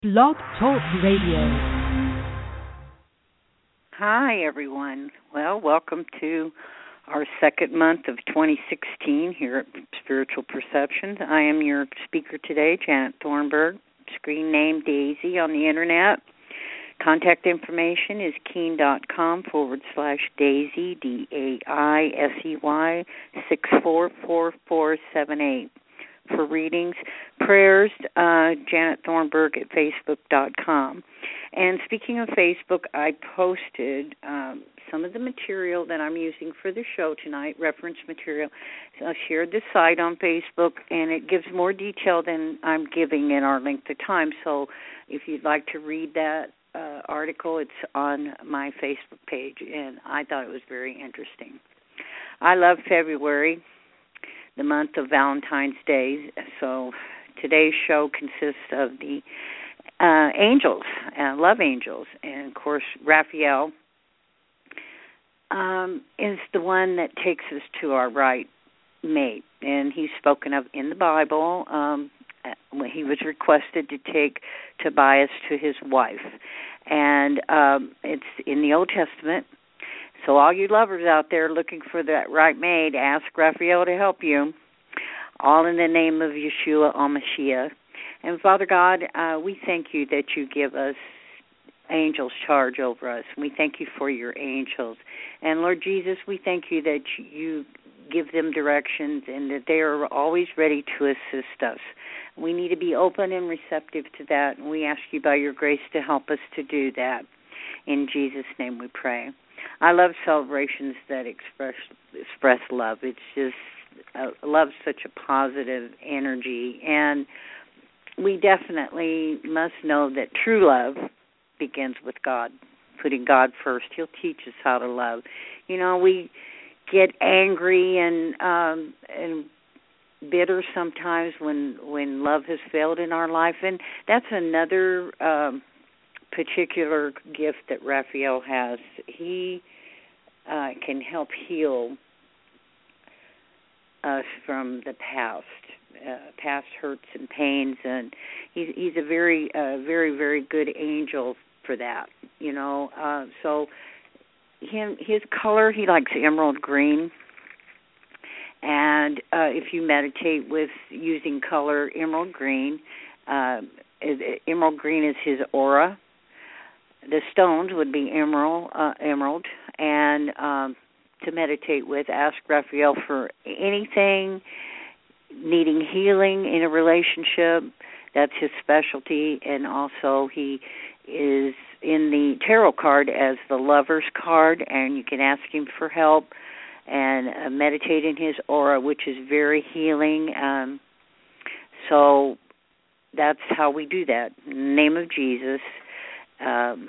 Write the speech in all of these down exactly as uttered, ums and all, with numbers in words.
Blog Talk Radio. Hi, everyone. Well, welcome to our second month of twenty sixteen here at Spiritual Perceptions. I am your speaker today, Janet Thornburg, screen name Daisy on the Internet. Contact information is keen.com forward slash Daisy, D A I S E Y, six four four four seven eight. For readings, prayers, uh, Janet Thornburg at facebook dot com. And speaking of Facebook, I posted um, some of the material that I'm using for the show tonight, reference material. So I shared the site on Facebook, and it gives more detail than I'm giving in our length of time. So if you'd like to read that uh, article, it's on my Facebook page, and I thought it was very interesting. I love February, the month of Valentine's Day. So today's show consists of the uh, angels, uh, love angels. And, of course, Raphael um, is the one that takes us to our right mate. And he's spoken of in the Bible um, when he was requested to take Tobias to his wife. And um, it's in the Old Testament. So all you lovers out there looking for that right mate, ask Raphael to help you. All in the name of Yeshua HaMashiach. And Father God, uh, we thank you that you give us angels charge over us. We thank you for your angels. And Lord Jesus, we thank you that you give them directions and that they are always ready to assist us. We need to be open and receptive to that, and we ask you by your grace to help us to do that. In Jesus' name we pray. I love celebrations that express express love. It's just, uh, love's such a positive energy, and we definitely must know that true love begins with God, putting God first. He'll teach us how to love. You know, we get angry and um, and bitter sometimes when when love has failed in our life, and that's another Um, particular gift that Raphael has. He uh, can help heal us from the past, uh, past hurts and pains, and he's he's a very, uh, very, very good angel for that. You know, uh, so him his color, he likes emerald green, and uh, if you meditate with using color emerald green, uh, emerald green is his aura. The stones would be emerald, uh, emerald, and um, to meditate with, ask Raphael for anything needing healing in a relationship. That's his specialty, and also he is in the tarot card as the Lover's card, and you can ask him for help and uh, meditate in his aura, which is very healing. Um, so that's how we do that. In the name of Jesus. Um,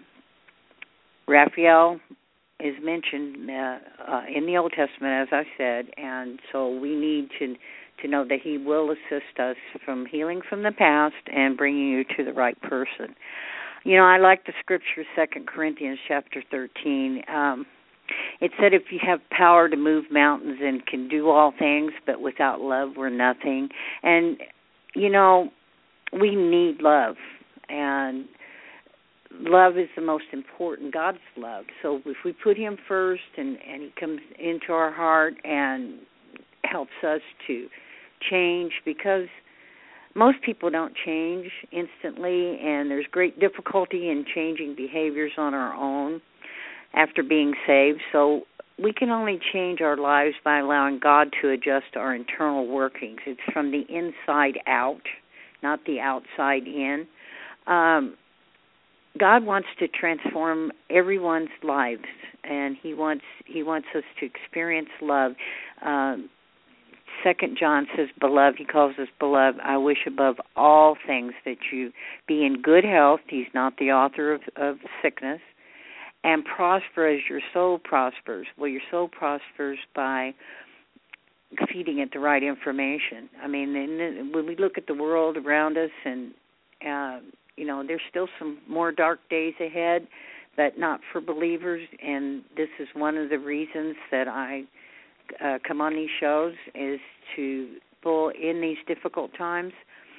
Raphael is mentioned uh, uh, in the Old Testament, as I said, and so we need to to know that he will assist us from healing from the past and bringing you to the right person. You know, I like the scripture, Second Corinthians chapter thirteen. Um, it said if you have power to move mountains and can do all things, but without love, we're nothing. And, you know, we need love, and love is the most important, God's love. So if we put him first and, and he comes into our heart and helps us to change, because most people don't change instantly, and there's great difficulty in changing behaviors on our own after being saved. So we can only change our lives by allowing God to adjust our internal workings. It's from the inside out, not the outside in. Um, God wants to transform everyone's lives, and He wants He wants us to experience love. Um, Second John says, "Beloved," He calls us beloved. I wish above all things that you be in good health. He's not the author of, of sickness, and prosper as your soul prospers. Well, your soul prospers by feeding it the right information. I mean, when we look at the world around us, and uh, you know, there's still some more dark days ahead, but not for believers. And this is one of the reasons that I uh, come on these shows, is to pull in these difficult times.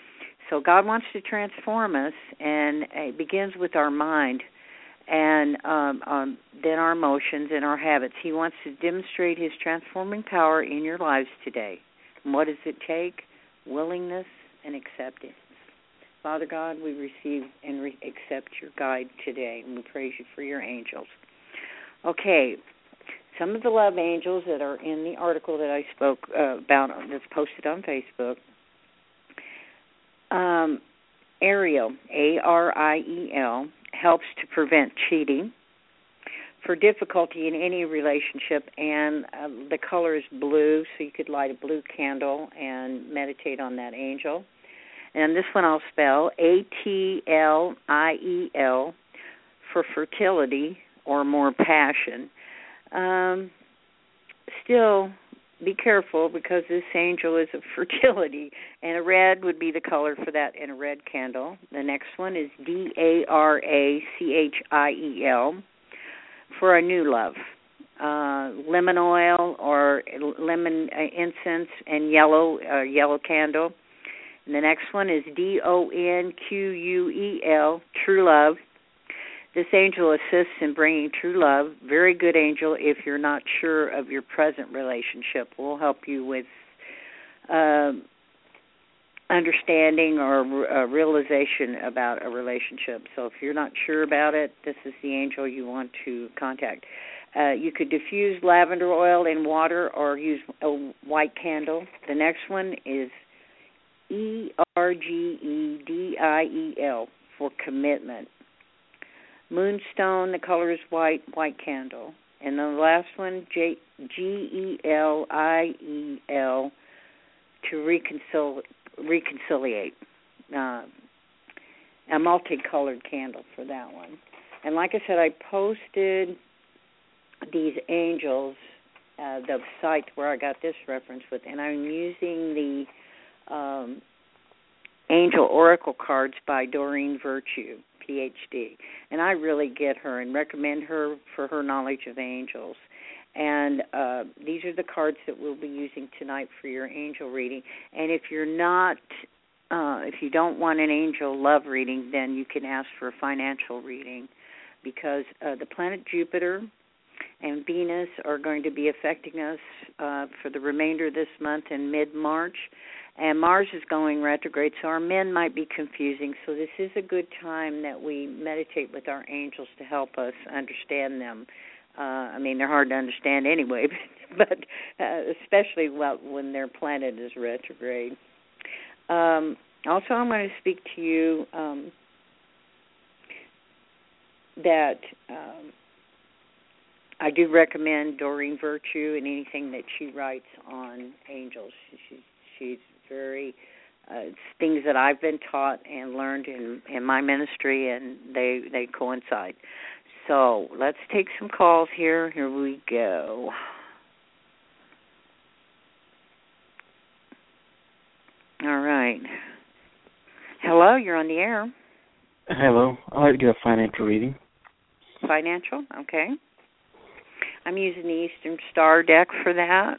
So God wants to transform us, and it begins with our mind and um, um, then our emotions and our habits. He wants to demonstrate his transforming power in your lives today. And what does it take? Willingness and acceptance. Father God, we receive and re- accept your guide today, and we praise you for your angels. Okay, some of the love angels that are in the article that I spoke uh, about that's posted on Facebook. Um, Ariel, A R I E L, helps to prevent cheating, for difficulty in any relationship, and uh, the color is blue, so you could light a blue candle and meditate on that angel. And this one I'll spell, A T L I E L, for fertility or more passion. Um, still, be careful because this angel is of fertility, and a red would be the color for that in a red candle. The next one is D A R A C H I E L, for a new love. Uh, lemon oil or lemon uh, incense and yellow uh, yellow candle. And the next one is D O N Q U E L, true love. This angel assists in bringing true love. Very good angel if you're not sure of your present relationship. Will help you with uh, understanding or uh, realization about a relationship. So if you're not sure about it, this is the angel you want to contact. Uh, you could diffuse lavender oil in water or use a white candle. The next one is E R G E D I E L, for commitment. Moonstone, the color is white, white candle. And the last one, J- G E L I E L, to reconcil- reconciliate. Uh, a multicolored candle for that one. And like I said, I posted these angels, uh, the site where I got this reference with, and I'm using the um, Angel Oracle cards by Doreen Virtue, P H D. And I really get her and recommend her for her knowledge of angels. And uh, these are the cards that we'll be using tonight for your angel reading. And if you're not, uh, if you don't want an angel love reading, then you can ask for a financial reading, because uh, the planet Jupiter and Venus are going to be affecting us uh, for the remainder of this month and mid-March. And Mars is going retrograde, so our men might be confusing. So this is a good time that we meditate with our angels to help us understand them. Uh, I mean, they're hard to understand anyway, but uh, especially when their planet is retrograde. Um, also, I'm going to speak to you um, that um, I do recommend Doreen Virtue and anything that she writes on angels. She, she's very, uh, it's things that I've been taught and learned in, in my ministry, and they, they coincide. So let's take some calls here. Here we go. All right. Hello, you're on the air. Hello. I'd like to get a financial reading. Financial? Okay. I'm using the Eastern Star deck for that.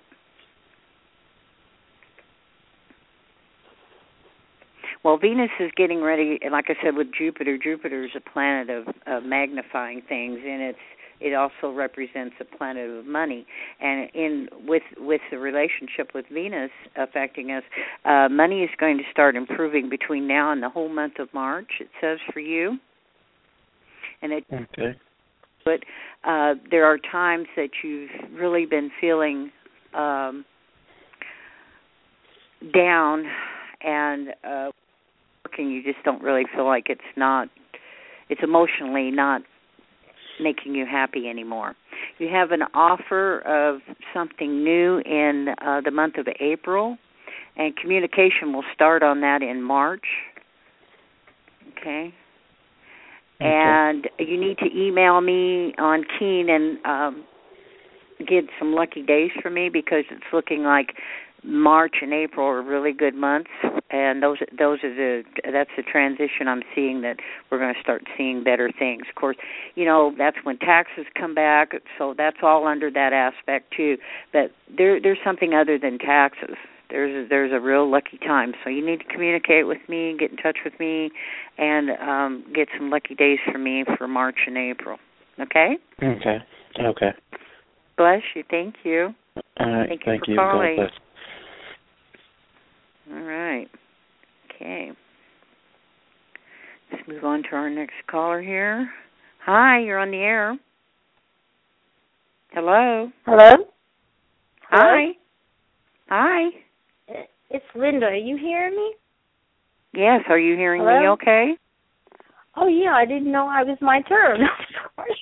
Well, Venus is getting ready, and like I said, with Jupiter, Jupiter is a planet of, of magnifying things, and it's it also represents a planet of money. And in with with the relationship with Venus affecting us, uh, money is going to start improving between now and the whole month of March, it says for you. And it, okay. But uh, there are times that you've really been feeling um, down and uh, working. You just don't really feel like it's not, it's emotionally not making you happy anymore. You have an offer of something new in uh, the month of April, and communication will start on that in March. Okay. Okay. And you need to email me on Keen and um, get some lucky days for me, because it's looking like March and April are really good months, and those those are the that's the transition I'm seeing, that we're going to start seeing better things. Of course, you know, that's when taxes come back, so that's all under that aspect too. But there there's something other than taxes there's a, there's a real lucky time. So you need to communicate with me, get in touch with me, and um, get some lucky days for me for March and April. Okay? Okay. Okay. Bless you. Thank you. All right. Thank you Thank for you. calling. God bless. All right. Okay. Let's move on to our next caller here. Hi, you're on the air. Hello. Hello? Hi. Hi. It's Linda. Are you hearing me? Yes, are you hearing Hello? me okay? Oh, yeah, I didn't know I was my turn. I'm sorry.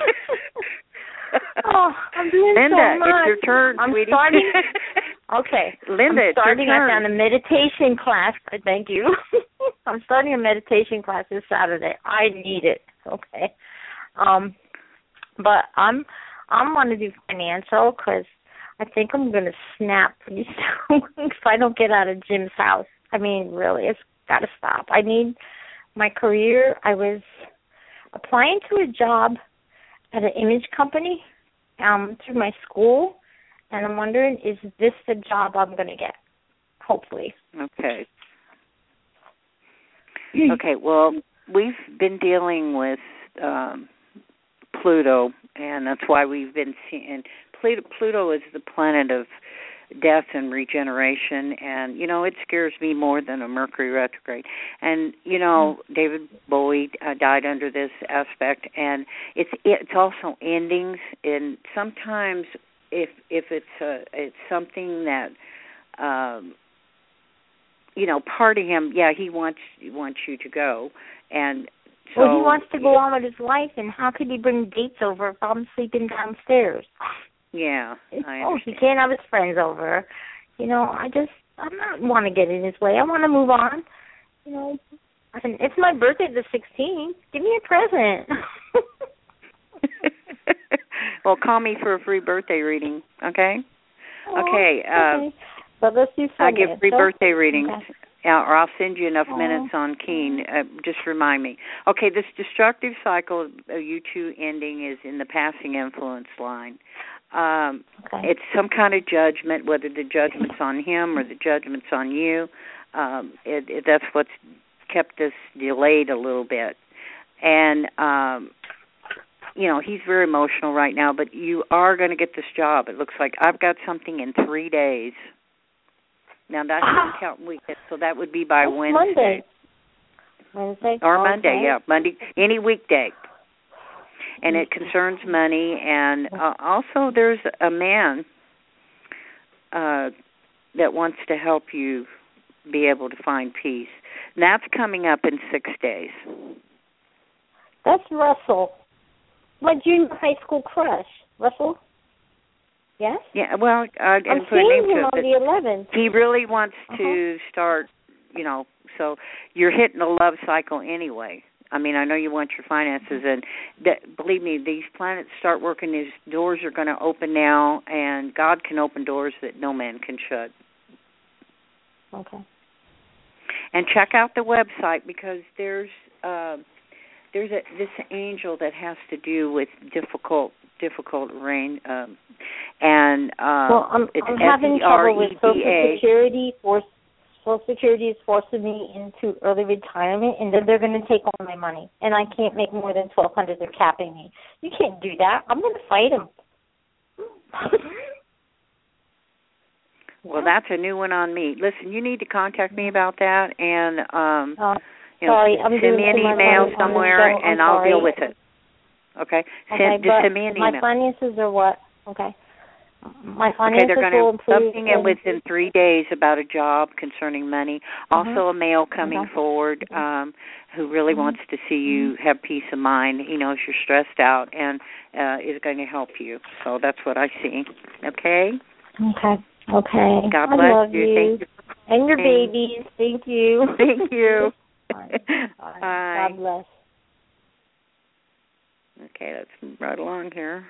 oh, I'm doing Linda, so much. it's your turn, I'm sweetie. starting. Okay. Linda, I'm starting it's your turn. on a meditation class. Thank you. I'm starting a meditation class this Saturday. I need it. Okay. Um, but I'm I'm want to do financial because I think I'm going to snap pretty soon if I don't get out of Jim's house. I mean, really, it's got to stop. I need my career. I was applying to a job at an image company um, through my school, and I'm wondering, is this the job I'm going to get? Hopefully. Okay. Okay, well, we've been dealing with um, Pluto, and that's why we've been seeing Pluto. Pluto is the planet of death and regeneration, and you know it scares me more than a Mercury retrograde. And you know David Bowie uh, died under this aspect, and it's it's also endings. And sometimes if if it's a, it's something that um, you know part of him, yeah, he wants wants you to go, and so well, he wants to go on with his life, and how could he bring dates over if I'm sleeping downstairs? Yeah, I oh, he can't have his friends over. You know, I just, I'm not want to get in his way. I want to move on. You know, I mean, it's my birthday the sixteenth. Give me a present. Well, call me for a free birthday reading, okay? Oh, okay. Uh, okay. But let's do I give free so, birthday readings. Okay. Yeah, or I'll send you enough Oh. minutes on Keen. Uh, just remind me. Okay, this destructive cycle of you two ending is in the passing influence line. Um, okay. It's some kind of judgment, whether the judgment's on him or the judgment's on you. Um, it, it, that's what's kept us delayed a little bit. And, um, you know, he's very emotional right now, but you are going to get this job. It looks like I've got something in three days. Now, that's not counting weekends, so that would be by That's Wednesday. Monday. Wednesday? Or okay. Monday, yeah, Monday, any weekday. And it concerns money, and uh, also there's a man uh, that wants to help you be able to find peace. And that's coming up in six days. That's Russell. My junior high school crush. Russell? Yes? Yeah, well, uh, I I'm didn't put a name seeing him to on it, the eleventh. he really wants Uh-huh. to start, you know, so you're hitting a love cycle anyway. I mean, I know you want your finances, and that, believe me, these planets start working. These doors are going to open now, and God can open doors that no man can shut. Okay. And check out the website because there's uh, there's a, this angel that has to do with difficult difficult rain, um, and um, well, I'm, it's I'm having trouble with Social S E R E D A. Security. For, Social Security is forcing me into early retirement, and then they're going to take all my money, and I can't make more than twelve hundred. They're capping me. You can't do that. I'm going to fight them. Well, that's a new one on me. Listen, you need to contact me about that, and um, uh, you know, sorry, I'm send me an doing too much email on- on somewhere, the show. I'm and I'll sorry. deal with it. Okay, send, Okay, just but send me an my email. finances are what? Okay. My Okay, finances they're going will to improve. something in within three days about a job concerning money. Also, Uh-huh. a male coming Okay. forward um, who really Mm-hmm. wants to see you have peace of mind. He knows you're stressed out and uh, is going to help you. So that's what I see. Okay. Okay. Okay. God I bless love you. you. Thank you. And your babies. Thank you. Thank you. Bye. Bye. Bye. God bless. Okay, let's move right along here.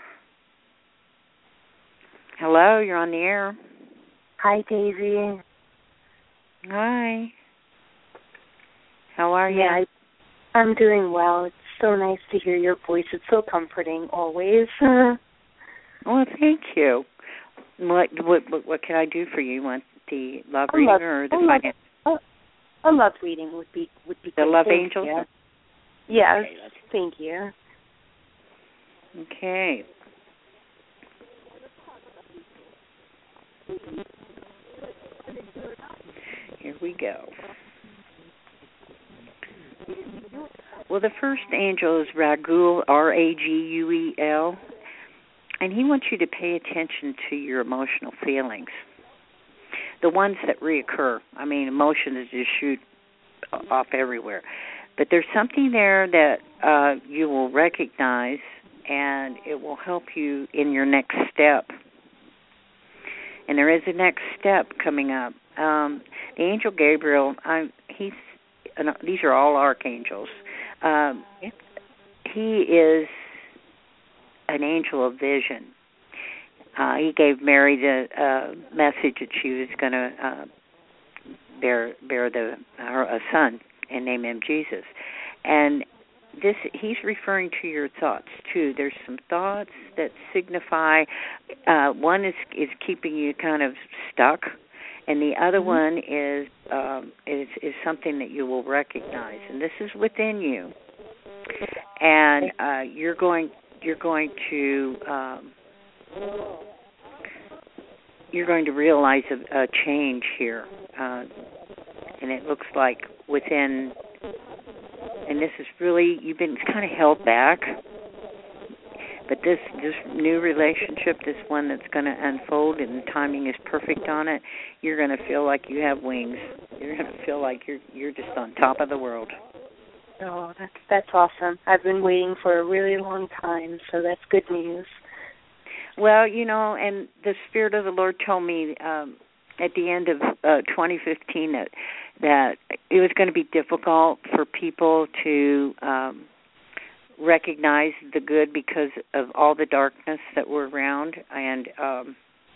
Hello, you're on the air. Hi, Daisy. Hi. How are you? Yeah, I, I'm doing well. It's so nice to hear your voice. It's so comforting always. Well, thank you. What what what, what can I do for you? You want the love A reading love, or the a love, finance? a, a love reading would be would be The good. love Thank angels? you. Yes, Okay, let's- thank you. Okay. Here we go. Well, the first angel is Raguel, R A G U E L, and he wants you to pay attention to your emotional feelings, the ones that reoccur. I mean, emotions just shoot off everywhere. But there's something there that uh, you will recognize, and it will help you in your next step. And there is a next step coming up. Um, the angel Gabriel, I'm, he's uh, these are all archangels. Um, he is an angel of vision. Uh, he gave Mary the uh, message that she was going to uh, bear bear the her, a son and name him Jesus. And this, he's referring to your thoughts too. There's some thoughts that signify uh, one is is keeping you kind of stuck, and the other mm-hmm. one is um, is is something that you will recognize, and this is within you. And uh, you're going you're going to um, you're going to realize a, a change here, uh, and it looks like within. And this is really, you've been kind of held back, but this this new relationship, this one that's going to unfold, and the timing is perfect on it, you're going to feel like you have wings. You're going to feel like you're you're just on top of the world. Oh, that's that's awesome. I've been waiting for a really long time, so that's good news. Well, you know, and the Spirit of the Lord told me um, at the end of uh, twenty fifteen that that it was going to be difficult for people to um, recognize the good because of all the darkness that were around, and um,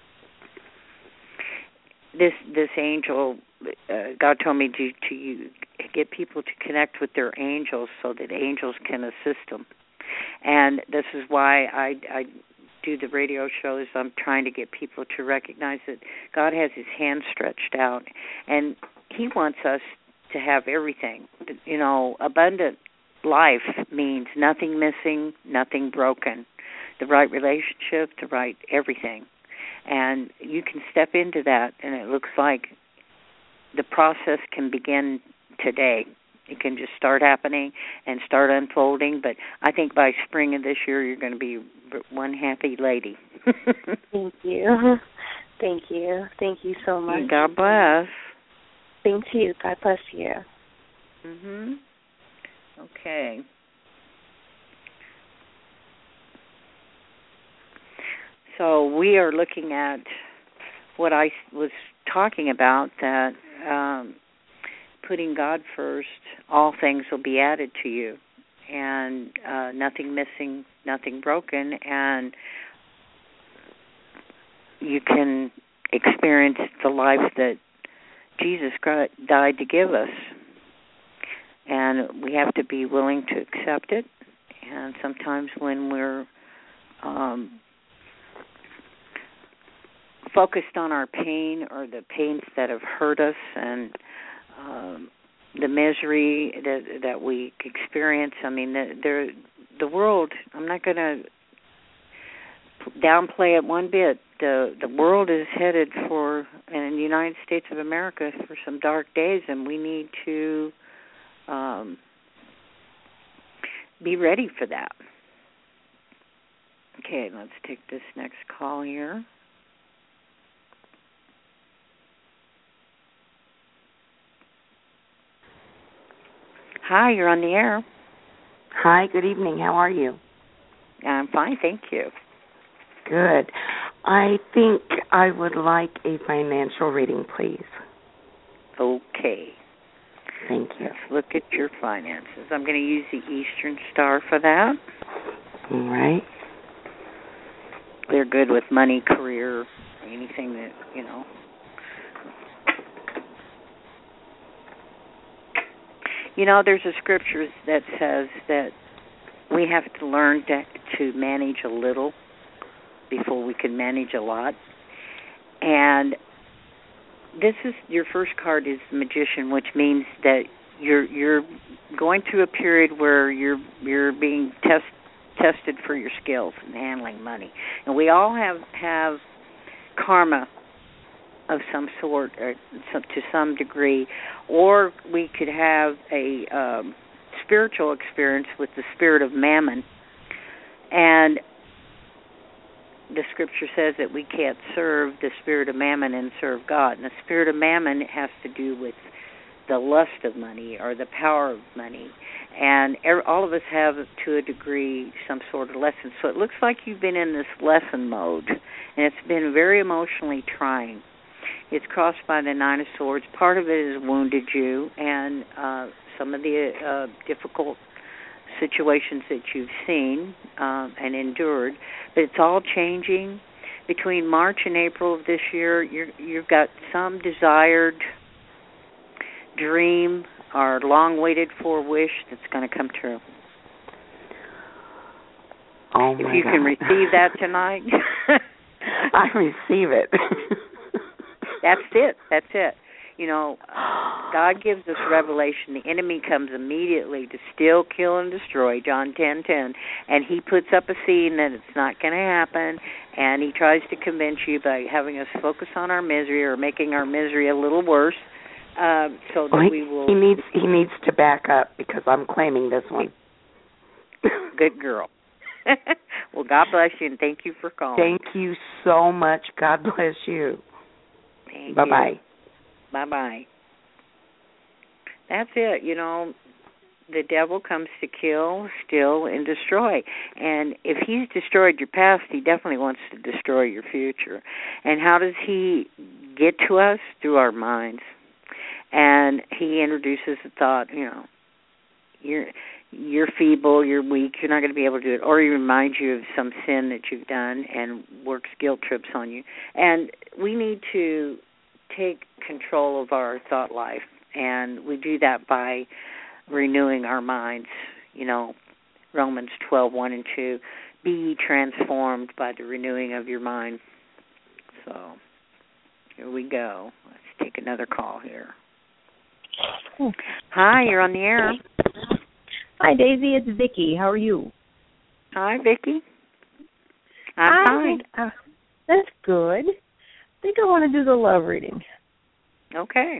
this this angel, uh, God told me to to you, get people to connect with their angels so that angels can assist them, and this is why I. I do the radio shows. I'm trying to get people to recognize that God has his hand stretched out, and he wants us to have everything. You know, abundant life means nothing missing, nothing broken, the right relationship, the right everything. And you can step into that, and it looks like the process can begin today. It can just start happening and start unfolding. But I think by spring of this year, you're going to be one happy lady. Thank you. Thank you. Thank you so much. God bless. Thank you. God bless you. Mhm. Okay. So we are looking at what I was talking about, that um, putting God first, all things will be added to you, and uh, nothing missing, nothing broken, and you can experience the life that Jesus died to give us. And we have to be willing to accept it. And sometimes when we're um, focused on our pain or the pains that have hurt us and um, the misery that that we experience, I mean, the, the world, I'm not going to downplay it one bit. The the world is headed for, in the United States of America, for some dark days, and we need to um, be ready for that. Okay, let's take this next call here. Hi, you're on the air. Hi, good evening. How are you? I'm fine, thank you. Good. I think I would like a financial reading, please. Okay. Thank you. Let's look at your finances. I'm going to use the Eastern Star for that. All right. They're good with money, career, anything that, you know. You know, there's a scripture that says that we have to learn to, to manage a little before we can manage a lot. And this is your first card is the Magician, which means that you're you're going through a period where you're you're being test, tested for your skills in handling money, and we all have have karma of some sort, or some, to some degree, or we could have a um, spiritual experience with the spirit of Mammon, and the scripture says that we can't serve the spirit of Mammon and serve God, and the spirit of Mammon has to do with the lust of money or the power of money, and every, all of us have, to a degree, some sort of lesson. So it looks like you've been in this lesson mode, and it's been very emotionally trying. It's crossed by the Nine of Swords. Part of it has wounded you, and uh, some of the uh, difficult situations that you've seen um, and endured. But it's all changing. Between March and April of this year, you're, you've got some desired dream or long-waited-for wish that's going to come true. Oh, if my you God. can receive that tonight. I receive it. That's it. That's it. You know, uh, God gives us revelation. The enemy comes immediately to steal, kill, and destroy, John ten ten, and he puts up a scene that it's not going to happen, and he tries to convince you by having us focus on our misery or making our misery a little worse, uh, so that well, he, we will... He needs, he needs to back up because I'm claiming this one. Good girl. Well, God bless you, and thank you for calling. Thank you so much. God bless you. Thank Bye-bye. you. Bye-bye. That's it. You know, the devil comes to kill, steal, and destroy. And if he's destroyed your past, he definitely wants to destroy your future. And how does he get to us? Through our minds. And he introduces the thought, you know, you're you're feeble, you're weak, you're not going to be able to do it. Or he reminds you of some sin that you've done and works guilt trips on you. And we need to take control of our thought life, and we do that by renewing our minds. You know, Romans twelve, one and two, be ye transformed by the renewing of your mind. So, here we go. Let's take another call here. Hi, you're on the air. Hi, Daisy. It's Vicki. How are you? Hi, Vicki. I'm fine. Uh, that's good. I think I want to do the love reading. Okay.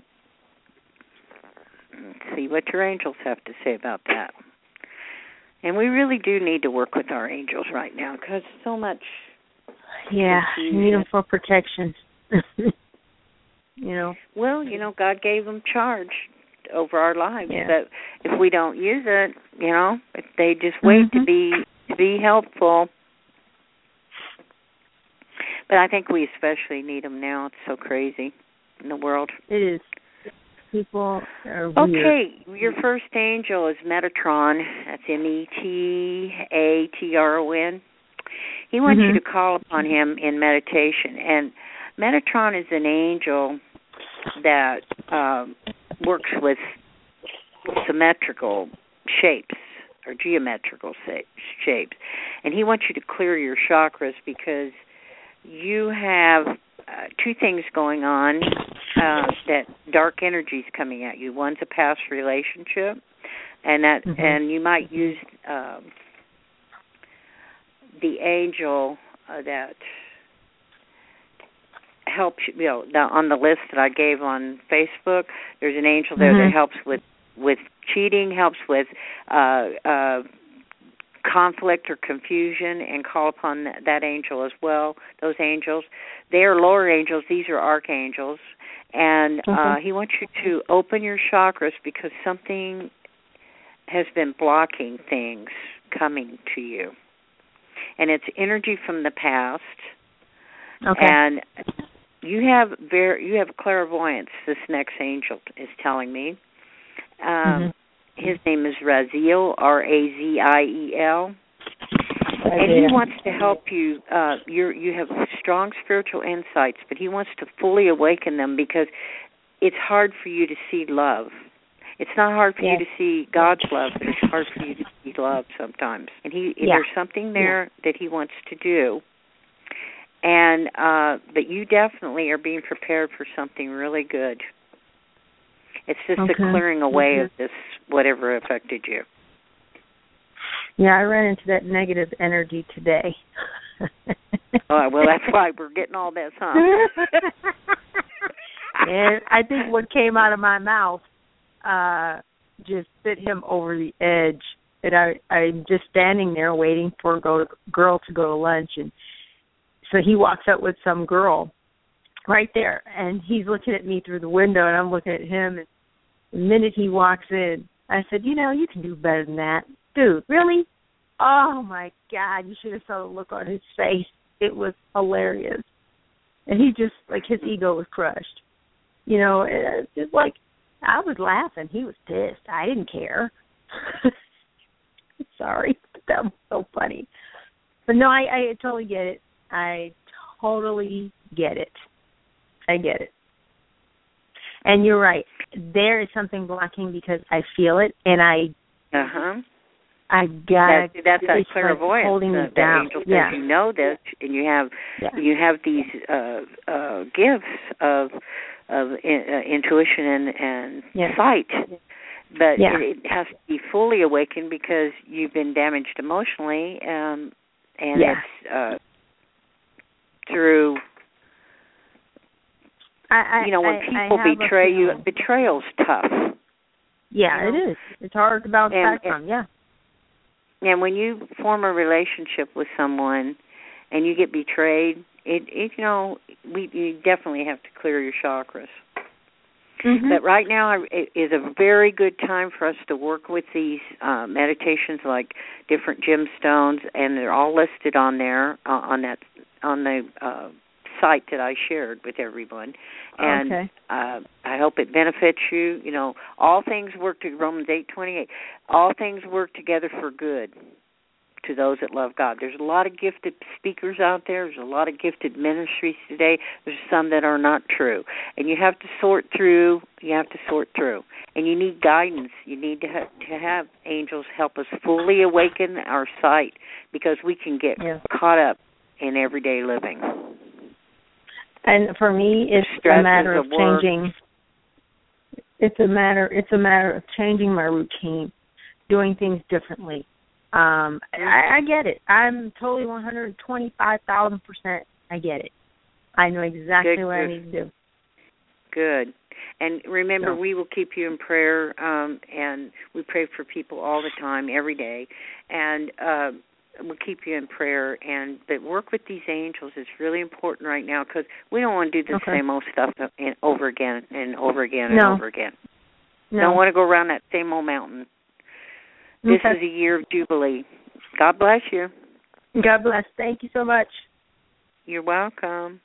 Let's see what your angels have to say about that. And we really do need to work with our angels right now because so much. Yeah, you need them for protection. You know. Well, you know, God gave them charge over our lives. Yeah. That if we don't use it, you know, they just wait mm-hmm. to be to be helpful. But I think we especially need them now. It's so crazy in the world. It is. People are weird. Okay, your first angel is Metatron. That's M E T A T R O N. He wants mm-hmm. you to call upon him in meditation. And Metatron is an angel that um, works with symmetrical shapes or geometrical shapes. And he wants you to clear your chakras because you have uh, two things going on, uh, that dark energy is coming at you. One's a past relationship, and that mm-hmm. and you might use um, the angel uh, that helps you. You know, the, on the list that I gave on Facebook, there's an angel there mm-hmm. that helps with with cheating, helps with uh, uh, conflict or confusion, and call upon that, that angel as well. Those angels, they are lower angels. These are archangels, and mm-hmm. uh, he wants you to open your chakras because something has been blocking things coming to you, and it's energy from the past. Okay. And you have very you have clairvoyance. This next angel is telling me. Um, mm-hmm. His name is Raziel, R A Z I E L, and he wants to help you. Uh, you you have strong spiritual insights, but he wants to fully awaken them because it's hard for you to see love. It's not hard for yes. you to see God's love, but it's hard for you to see love sometimes. And he yeah. there's something there yeah. that he wants to do. And uh, but you definitely are being prepared for something really good. It's just okay. the clearing away mm-hmm. of this whatever affected you. Yeah, I ran into that negative energy today. Oh, well, that's why we're getting all this, huh? And I think what came out of my mouth uh, just sent him over the edge. And I, I'm just standing there waiting for a go to, girl to go to lunch. And so he walks up with some girl right there. And he's looking at me through the window, and I'm looking at him. And the minute he walks in, I said, you know, you can do better than that. Dude, really? Oh, my God. You should have saw the look on his face. It was hilarious. And he just, like, his ego was crushed. You know, it's just like, I was laughing. He was pissed. I didn't care. Sorry, but that was so funny. But no, I, I totally get it. I totally get it. I get it. And you're right. There is something blocking because I feel it, and I, uh-huh. I got that, that's that clairvoyance. Holding the, me down. The angel says yeah. you know this, and you have yeah. you have these uh, uh, gifts of of in, uh, intuition and, and yeah. sight, but yeah. it, it has to be fully awakened because you've been damaged emotionally, um, and yeah. it's uh, through. I, I, you know, when I, people I betray you, betrayal's tough. Yeah, you know? it is. It's hard to bounce and, back from. Yeah. And when you form a relationship with someone and you get betrayed, it, it you know, we you definitely have to clear your chakras. Mm-hmm. But right now it is a very good time for us to work with these uh, meditations, like different gemstones, and they're all listed on there uh, on that on the uh, site that I shared with everyone. And okay. uh, I hope it benefits you. You know, all things work to Romans eight twenty-eight. All things work together for good to those that love God. There's a lot of gifted speakers out there. There's a lot of gifted ministries today. There's some that are not true. And you have to sort through. You have to sort through. And you need guidance. You need to have, to have angels help us fully awaken our sight, because we can get yeah. caught up in everyday living. And for me, it's a matter of changing. It's a matter. It's a matter of changing my routine, doing things differently. Um, I, I get it. I'm totally one hundred twenty-five thousand percent. I get it. I know exactly good, what good. I need to do. Good. And remember, so. we will keep you in prayer, um, and we pray for people all the time, every day. And uh, we'll keep you in prayer. And but work with these angels is really important right now, because we don't want to do the okay. same old stuff and over again and over again and no. over again. No. Don't want to go around that same old mountain. This okay. is a year of Jubilee. God bless you. God bless. Thank you so much. You're welcome.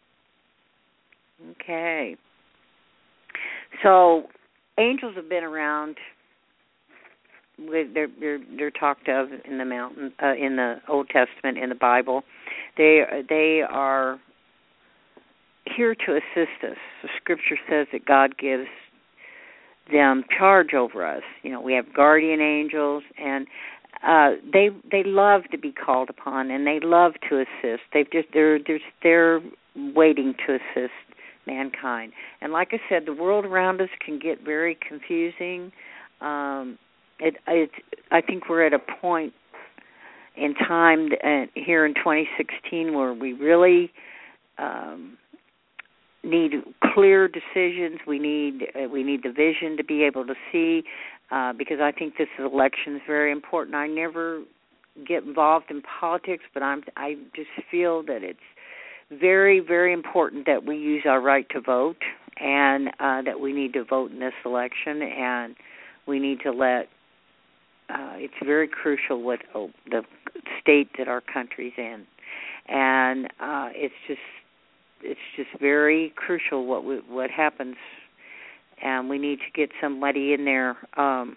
Okay. So, angels have been around. They're they're, they're talked of in the mountain, uh, in the Old Testament, in the Bible. They they are here to assist us. The Scripture says that God gives them charge over us. You know, we have guardian angels, and uh, they they love to be called upon, and they love to assist. They've just they're they're they're waiting to assist mankind. And like I said, the world around us can get very confusing. Um, it it I think we're at a point in time uh, here in twenty sixteen where we really um, need clear decisions. We need uh, we need the vision to be able to see, uh, because I think this election is very important. I never get involved in politics, but I'm I just feel that it's very, very important that we use our right to vote, and uh, that we need to vote in this election, and we need to let. Uh, it's very crucial what oh, the state that our country's in, and uh, it's just. It's just very crucial what we, what happens, and we need to get somebody in there um,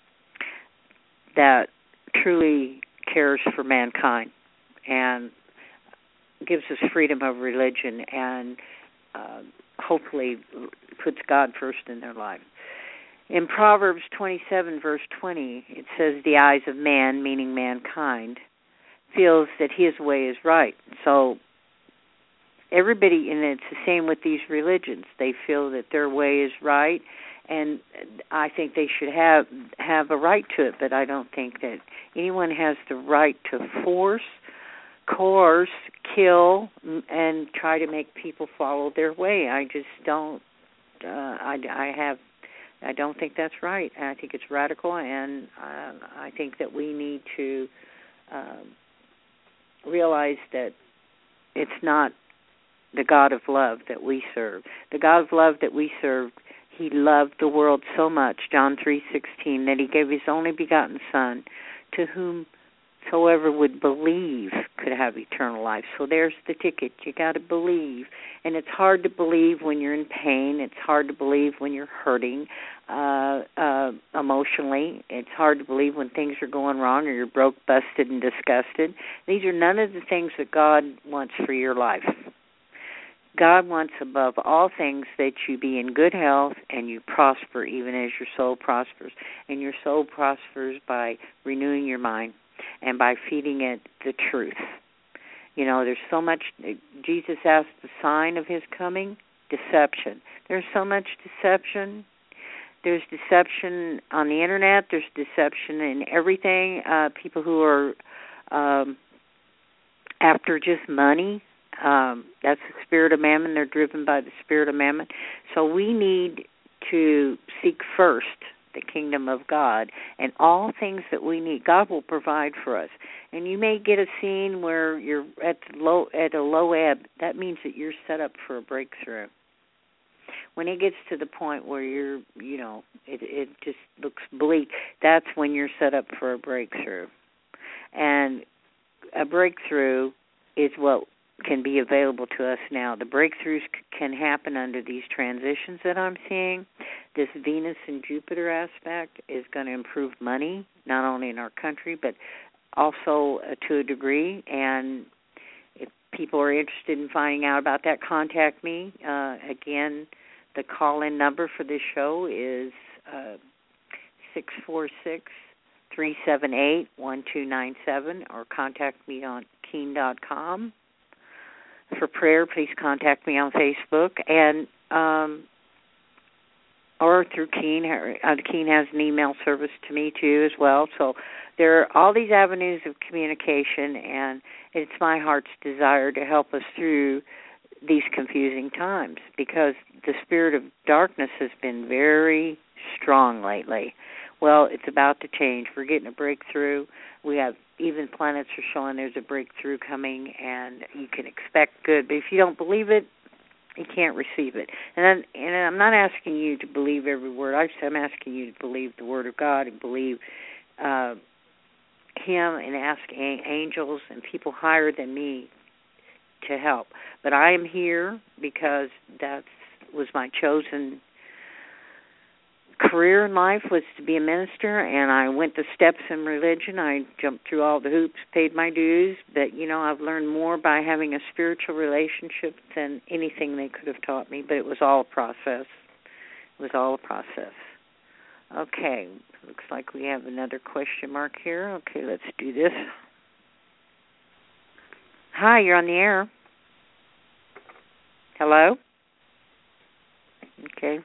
that truly cares for mankind and gives us freedom of religion, and uh, hopefully puts God first in their life. In Proverbs twenty-seven, verse twenty, it says, "The eyes of man," meaning mankind, "feels that his way is right." So everybody, and it's the same with these religions. They feel that their way is right, and I think they should have have a right to it, but I don't think that anyone has the right to force, coerce, kill, and try to make people follow their way. I just don't. Uh, I, I have. I don't think that's right. I think it's radical, and uh, I think that we need to um, realize that it's not the God of love that we serve. The God of love that we serve, He loved the world so much, John three sixteen, that He gave His only begotten Son, to whomsoever would believe could have eternal life. So there's the ticket. You got to believe. And it's hard to believe when you're in pain. It's hard to believe when you're hurting uh, uh, emotionally. It's hard to believe when things are going wrong or you're broke, busted, and disgusted. These are none of the things that God wants for your life. God wants above all things that you be in good health and you prosper even as your soul prospers. And your soul prospers by renewing your mind and by feeding it the truth. You know, there's so much, Jesus asked the sign of His coming, deception. There's so much deception. There's deception on the internet. There's deception in everything. Uh, people who are um, after just money. Um, that's the spirit of mammon. They're driven by the spirit of mammon. So we need to seek first the kingdom of God, and all things that we need, God will provide for us. And you may get a scene where you're at the low at a low ebb. That means that you're set up for a breakthrough. When it gets to the point where you're, you know, it, it just looks bleak, that's when you're set up for a breakthrough. And a breakthrough is what can be available to us now. The breakthroughs c- can happen under these transitions that I'm seeing. This Venus and Jupiter aspect is going to improve money, not only in our country, but also uh, to a degree. And if people are interested in finding out about that, contact me. Uh, again, the call-in number for this show is uh, six four six, three seven eight, one two nine seven, or contact me on keen dot com. For prayer, please contact me on Facebook and um, or through Keen. Uh, Keen has an email service to me too as well. So there are all these avenues of communication, and it's my heart's desire to help us through these confusing times because the spirit of darkness has been very strong lately. Well, it's about to change. We're getting a breakthrough. We have even planets are showing there's a breakthrough coming, and you can expect good. But if you don't believe it, you can't receive it. And I'm, and I'm not asking you to believe every word. I'm asking you to believe the Word of God and believe uh, Him and ask a- angels and people higher than me to help. But I am here because that was my chosen career in life, was to be a minister, and I went the steps in religion. I jumped through all the hoops, paid my dues, but, you know, I've learned more by having a spiritual relationship than anything they could have taught me, but it was all a process. It was all a process. Okay, looks like we have another question mark here. Okay, let's do this. Hi, you're on the air. Hello? Okay.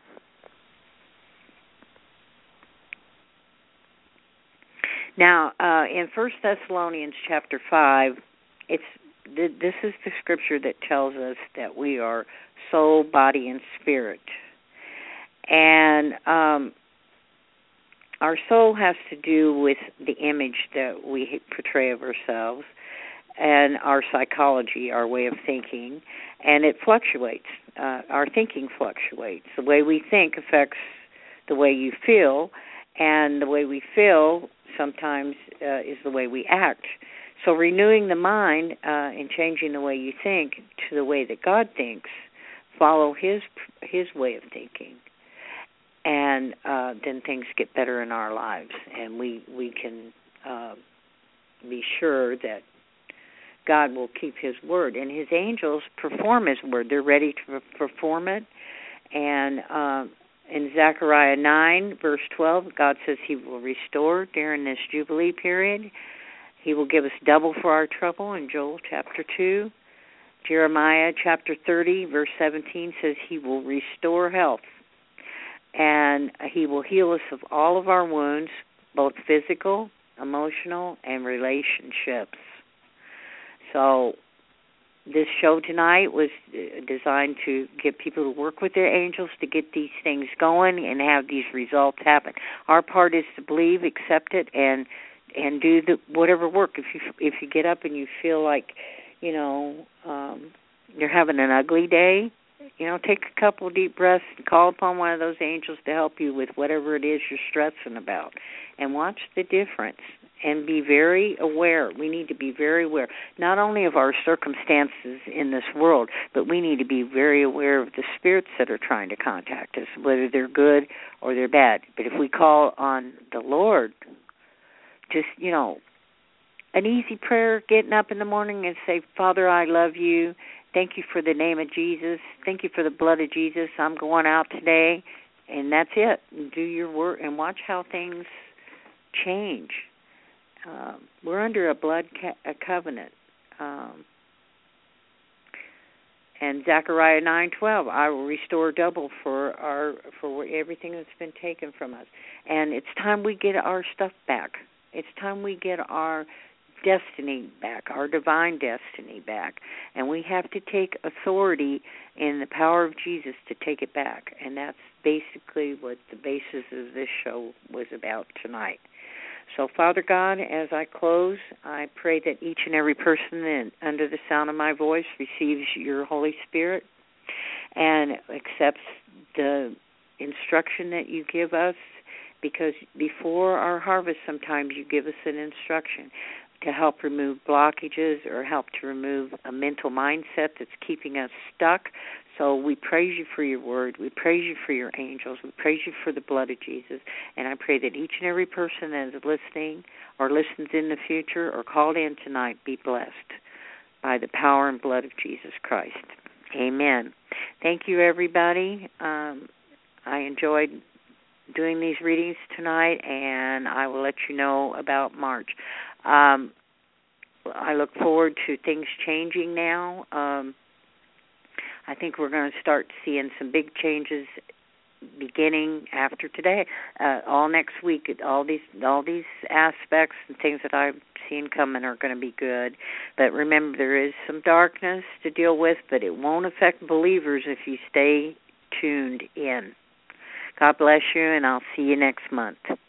Now, uh, in First Thessalonians chapter five, it's th- this is the scripture that tells us that we are soul, body, and spirit. And um, our soul has to do with the image that we portray of ourselves and our psychology, our way of thinking, and it fluctuates. Uh, our thinking fluctuates. The way we think affects the way you feel, and the way we feel sometimes uh, is the way we act. So renewing the mind uh, and changing the way you think to the way that God thinks, follow His His way of thinking, and uh, then things get better in our lives, and we we can uh, be sure that God will keep His word, and His angels perform His word. They're ready to perform it, and uh, in Zechariah nine, verse twelve, God says He will restore during this Jubilee period. He will give us double for our trouble in Joel chapter two. Jeremiah chapter thirty, verse seventeen says he will restore health, and he will heal us of all of our wounds, both physical, emotional, and relationships. So this show tonight was designed to get people to work with their angels to get these things going and have these results happen. Our part is to believe, accept it, and and do the whatever work. If you if you get up and you feel like, you know, um, you're having an ugly day, you know, take a couple of deep breaths and call upon one of those angels to help you with whatever it is you're stressing about, and watch the difference. And be very aware. We need to be very aware, not only of our circumstances in this world, but we need to be very aware of the spirits that are trying to contact us, whether they're good or they're bad. But if we call on the Lord, just, you know, an easy prayer, getting up in the morning and say, Father, I love you. Thank you for the name of Jesus. Thank you for the blood of Jesus. I'm going out today. And that's it. Do your work and watch how things change. Uh, we're under a blood ca- a covenant, um, and Zechariah nine twelve. I will restore double for our for everything that's been taken from us, and it's time we get our stuff back. It's time we get our destiny back, our divine destiny back, and we have to take authority in the power of Jesus to take it back, and that's basically what the basis of this show was about tonight. So, Father God, as I close, I pray that each and every person in, under the sound of my voice receives your Holy Spirit and accepts the instruction that you give us, because before our harvest sometimes you give us an instruction to help remove blockages or help to remove a mental mindset that's keeping us stuck. So we praise you for your word. We praise you for your angels. We praise you for the blood of Jesus. And I pray that each and every person that is listening or listens in the future or called in tonight be blessed by the power and blood of Jesus Christ. Amen. Thank you, everybody. Um, I enjoyed doing these readings tonight, and I will let you know about March. Um, I look forward to things changing now. Um, I think we're going to start seeing some big changes beginning after today, uh, all next week. All these all these aspects and things that I've seen coming are going to be good. But remember, there is some darkness to deal with, but it won't affect believers if you stay tuned in. God bless you, and I'll see you next month.